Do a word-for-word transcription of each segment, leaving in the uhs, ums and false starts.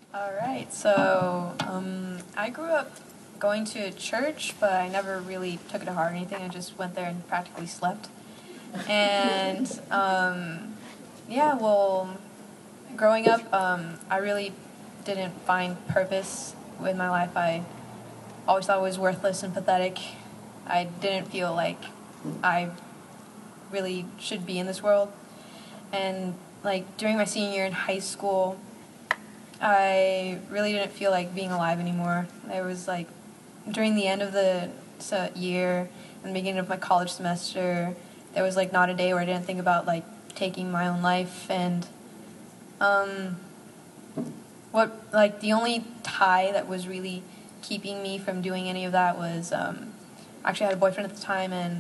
All right, so um, I grew up going to a church, but I never really took it to heart or anything. I just went there and practically slept. And um, yeah, well, growing up, um, I really didn't find purpose with my life. I always thought it was worthless and pathetic. I didn't feel like I really should be in this world. And like during my senior year in high school, I really didn't feel like being alive anymore. There was like, during the end of the se- year and the beginning of my college semester, there was like not a day where I didn't think about like taking my own life. And um, what like the only tie that was really keeping me from doing any of that was um, actually I had a boyfriend at the time, and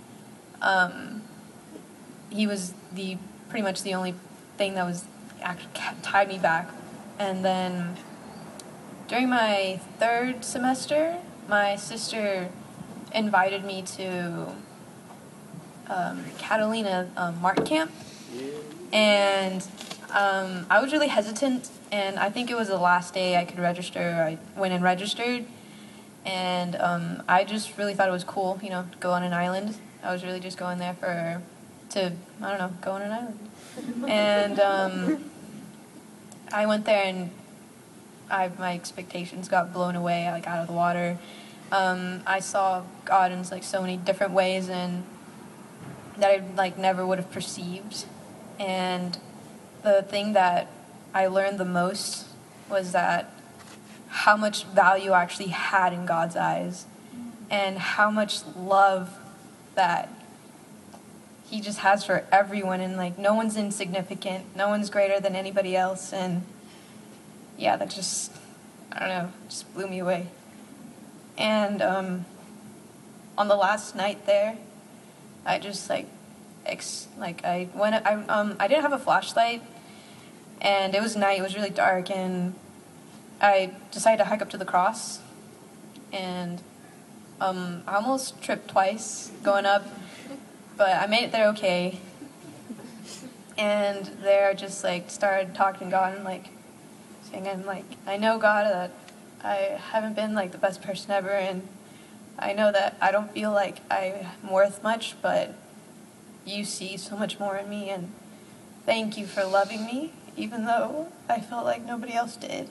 um, he was the pretty much the only thing that was actually tied me back. And then during my third semester, my sister invited me to um, Catalina um, Martin Camp, and um, I was really hesitant, and I think it was the last day I could register. I went and registered, and um, I just really thought it was cool, you know, to go on an island. I was really just going there for, to, I don't know, go on an island. And um, I went there, and I my expectations got blown away, like out of the water. Um, I saw God in like so many different ways, and that I like never would have perceived. And the thing that I learned the most was that how much value I actually had in God's eyes, and how much love that He just has for everyone, and like no one's insignificant, no one's greater than anybody else. And yeah, that just, I don't know, just blew me away. And um, on the last night there, I just like, ex- like I went, I um, I didn't have a flashlight, and it was night. It was really dark, and I decided to hike up to the cross, and um, I almost tripped twice going up, but I made it there okay. And there, I just like started talking to God, and like saying, I'm like, I know, God, that I haven't been like the best person ever, and I know that I don't feel like I'm worth much, but you see so much more in me, and thank you for loving me, even though I felt like nobody else did.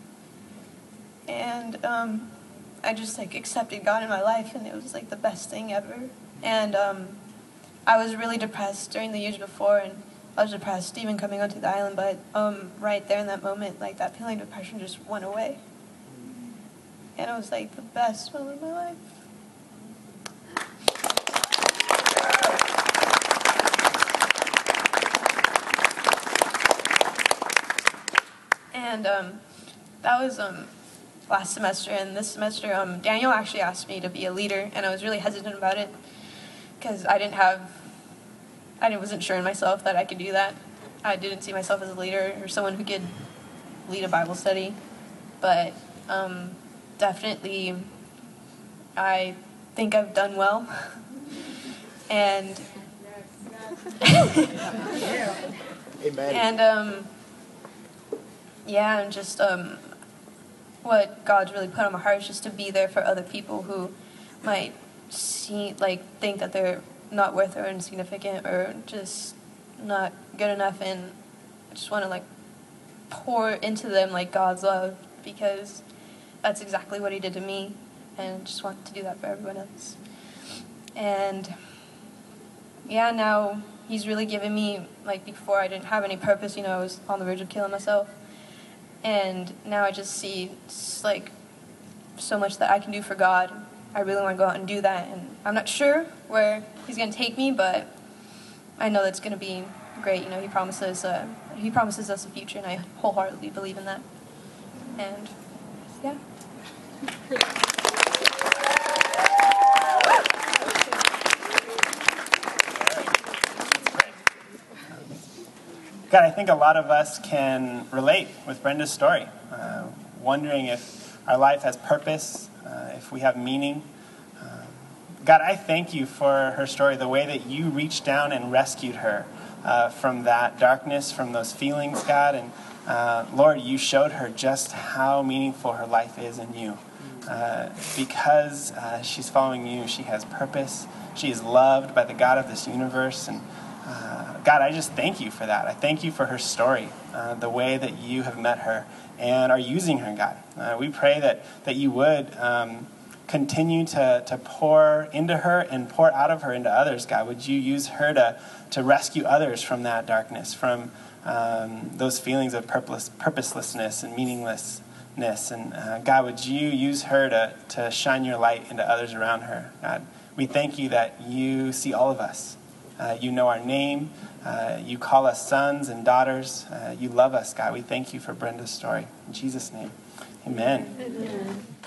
And um, I just like accepted God in my life, and it was like the best thing ever. And um, I was really depressed during the years before, and I was depressed even coming onto the island, but um, right there in that moment, like that feeling of depression just went away. And it was like the best moment of my life. And um, that was um, last semester, and this semester, um, Daniel actually asked me to be a leader, and I was really hesitant about it because I didn't have, I wasn't sure in myself that I could do that. I didn't see myself as a leader or someone who could lead a Bible study, but um, definitely I think I've done well. And Amen. and um, yeah, and just um, what God's really put on my heart is just to be there for other people who might see, like, think that they're not worth or insignificant or just not good enough, and I just want to like pour into them like God's love, because that's exactly what He did to me, and just want to do that for everyone else. And yeah, now He's really given me, like before I didn't have any purpose, you know, I was on the verge of killing myself, and now I just see like so much that I can do for God. I really want to go out and do that, and I'm not sure where He's going to take me, but I know that's going to be great. You know, He promises, uh, He promises us a future, and I wholeheartedly believe in that. And yeah. God, I think a lot of us can relate with Brenda's story, uh, wondering if our life has purpose, uh, if we have meaning. Uh, God, I thank you for her story, the way that you reached down and rescued her uh, from that darkness, from those feelings, God. And uh, Lord, you showed her just how meaningful her life is in you. Uh, because uh, she's following you, she has purpose. She is loved by the God of this universe. And uh, God, I just thank you for that. I thank you for her story, uh, the way that you have met her and are using her, God. Uh, we pray that, that you would um, continue to, to pour into her and pour out of her into others, God. Would you use her to, to rescue others from that darkness, from um, those feelings of purpose, purposelessness and meaninglessness. And uh, God, would you use her to, to shine your light into others around her? God, we thank you that you see all of us. Uh, you know our name. Uh, you call us sons and daughters. Uh, you love us, God. We thank you for Brenda's story. In Jesus' name, amen. Amen.